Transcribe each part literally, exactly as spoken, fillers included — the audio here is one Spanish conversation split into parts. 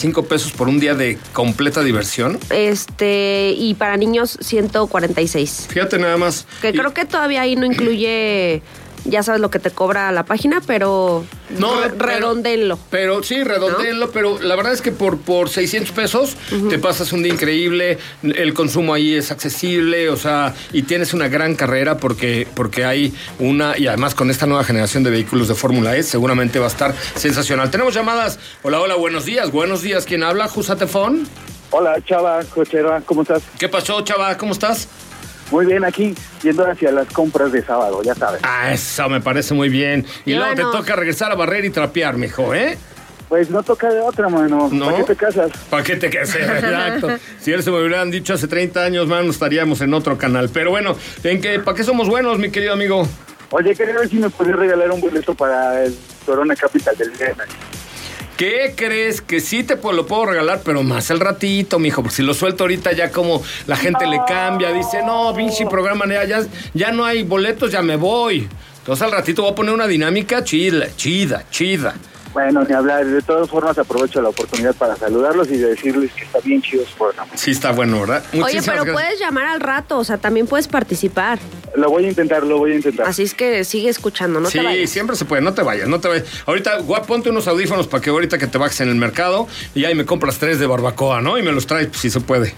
cinco pesos por un día de completa diversión. Este, y para niños ciento cuarenta y seis. Fíjate nada más. Que y... creo que todavía ahí no incluye, ya sabes lo que te cobra la página, pero no, re- redondéenlo. Pero, pero sí, redondéenlo, ¿no? Pero la verdad es que por, por seiscientos pesos uh-huh. te pasas un día increíble, el consumo ahí es accesible, o sea, y tienes una gran carrera porque, porque hay una, y además con esta nueva generación de vehículos de Fórmula E, seguramente va a estar sensacional. Tenemos llamadas. Hola, hola, buenos días, buenos días. ¿Quién habla? Jusatefón. Hola, Chava, Cochera, ¿cómo estás? ¿Qué pasó, Chava? ¿Cómo estás? Muy bien, aquí, yendo hacia las compras de sábado, ya sabes. Ah, eso me parece muy bien. Y luego te toca regresar a barrer y trapear, mijo, ¿eh? Pues no toca de otra, mano. ¿No? ¿Para qué te casas? ¿Para qué te casas? Exacto. Si eso me hubieran dicho hace treinta años, mano, estaríamos en otro canal. Pero bueno, ¿en qué, ¿para qué somos buenos, mi querido amigo? Oye, quería ver si me podías regalar un boleto para el Corona Capital del viernes. ¿Qué crees? Que sí te lo puedo regalar, pero más al ratito, mijo, porque si lo suelto ahorita ya como la gente no. le cambia, dice, no, pinche programa, ya, ya, ya no hay boletos, ya me voy. Entonces al ratito voy a poner una dinámica chida, chida, chida. Bueno, ni hablar. De todas formas, aprovecho la oportunidad para saludarlos y decirles que está bien chido su programa. Sí, está bueno, ¿verdad? Muchísimas Oye, pero gracias. Puedes llamar al rato, o sea, también puedes participar. Lo voy a intentar, lo voy a intentar. Así es que sigue escuchando, no sí, te vayas. Sí, siempre se puede, no te vayas, no te vayas. Ahorita, guap, ponte unos audífonos para que ahorita que te bajes en el mercado y ahí me compras tres de barbacoa, ¿no? Y me los traes, pues, si se puede.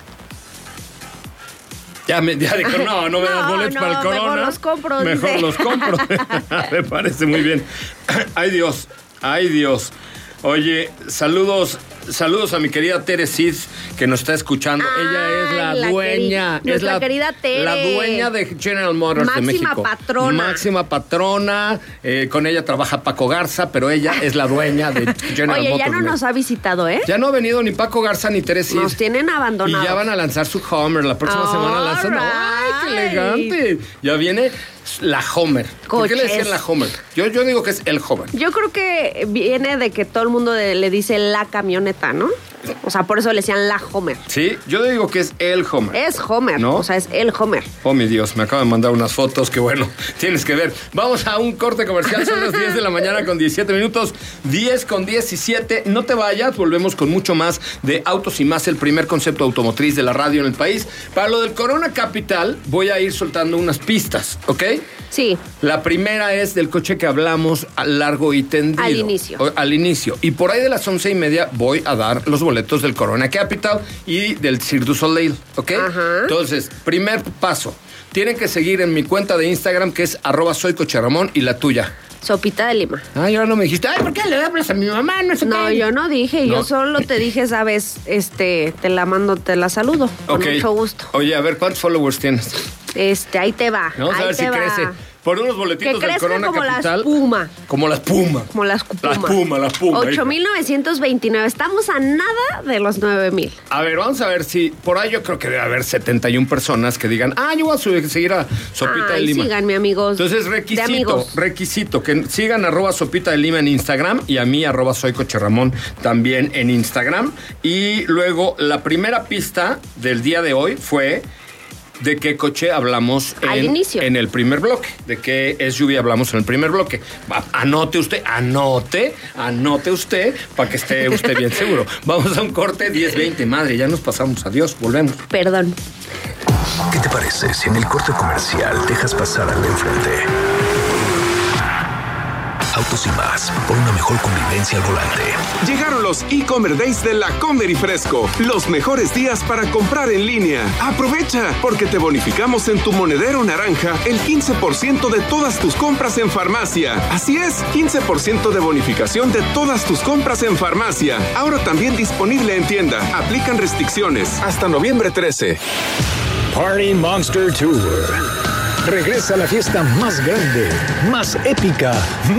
Ya, me, ya dijo, no, no me das no, boletos no, para el Corona. Mejor los compro. Mejor dice. los compro. Me parece muy bien. Ay, Dios, ay, Dios. Oye, saludos, saludos a mi querida Tere Cid, que nos está escuchando. Ay, ella es la, la dueña, queri- es la querida Tere. La dueña de General Motors Máxima de México. patrona. Máxima patrona. Eh, con ella trabaja Paco Garza, pero ella es la dueña de General Oye, Motors. ya no nos ha visitado, ¿eh? Ya no ha venido ni Paco Garza ni Tere Cid. Nos tienen abandonados. Y ya van a lanzar su Homer la próxima All semana. Lanzan. right. ¡Ay, qué elegante! Ya viene la Homer. Coches. ¿Por qué le decían la Homer? Yo, yo digo que es el Homer. Yo creo que viene de que todo el mundo de, le dice la camioneta, ¿no? O sea, por eso le decían la Homer. Sí, yo digo que es el Homer. Es Homer, ¿no? O sea, es el Homer. Oh, mi Dios, me acaban de mandar unas fotos que, bueno, tienes que ver. Vamos a un corte comercial, son las diez de la mañana con diecisiete minutos. diez con diecisiete. No te vayas, volvemos con mucho más de Autos y Más, el primer concepto automotriz de la radio en el país. Para lo del Corona Capital, voy a ir soltando unas pistas, ¿ok? Sí. La primera es del coche que hablamos a largo y tendido. Al inicio. O, al inicio. Y por ahí de las once y media voy a dar los boletos del Corona Capital y del Cirque du Soleil, ¿ok? Ajá. Entonces, primer paso. Tienen que seguir en mi cuenta de Instagram, que es arroba soy Coche Ramón, y la tuya. Sopita de Lima. Ay, ahora no me dijiste, ay, ¿por qué le hablas a mi mamá? No sé No, qué. yo no dije, no. yo solo te dije, sabes, este, te la mando, te la saludo. Con okay. mucho gusto. Oye, a ver, ¿cuántos followers tienes? Este, ahí te va. Vamos ahí a ver te si va. crece. Por unos boletitos que del Corona como Capital. La espuma. Como la espuma. Como la espuma. La espuma, la espuma. ocho mil novecientos veintinueve. Estamos a nada de los nueve mil. A ver, vamos a ver si... Por ahí yo creo que debe haber setenta y una personas que digan, ah, yo voy a subir, seguir a Sopita Ay, de Lima. síganme, amigos. Entonces, requisito, requisito, que sigan arroba Sopita de Lima en Instagram y a mí arroba soy Coche Ramón también en Instagram. Y luego, la primera pista del día de hoy fue... ¿De qué coche hablamos en, Al inicio. en el primer bloque? ¿De qué S U V hablamos en el primer bloque? Va, anote usted, anote, anote usted para que esté usted bien seguro. Vamos a un corte diez veinte. Madre, ya nos pasamos. Adiós, volvemos. Perdón. ¿Qué te parece si en el corte comercial dejas pasar al de enfrente? Autos y Más, por una mejor convivencia al volante. Llegaron los e-Commerce Days de La Comer y Fresco. Los mejores días para comprar en línea. Aprovecha, porque te bonificamos en tu monedero naranja el quince por ciento de todas tus compras en farmacia. Así es, quince por ciento de bonificación de todas tus compras en farmacia. Ahora también disponible en tienda. Aplican restricciones. Hasta noviembre trece. Party Monster Tour. Regresa a la fiesta más grande, más épica,